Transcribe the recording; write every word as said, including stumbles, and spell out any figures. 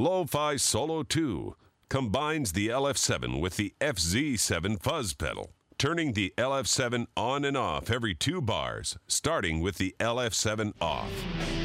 Lo-Fi Solo two combines the L F seven with the F Z seven fuzz pedal, turning the L F seven on and off every two bars, starting with the L F seven off.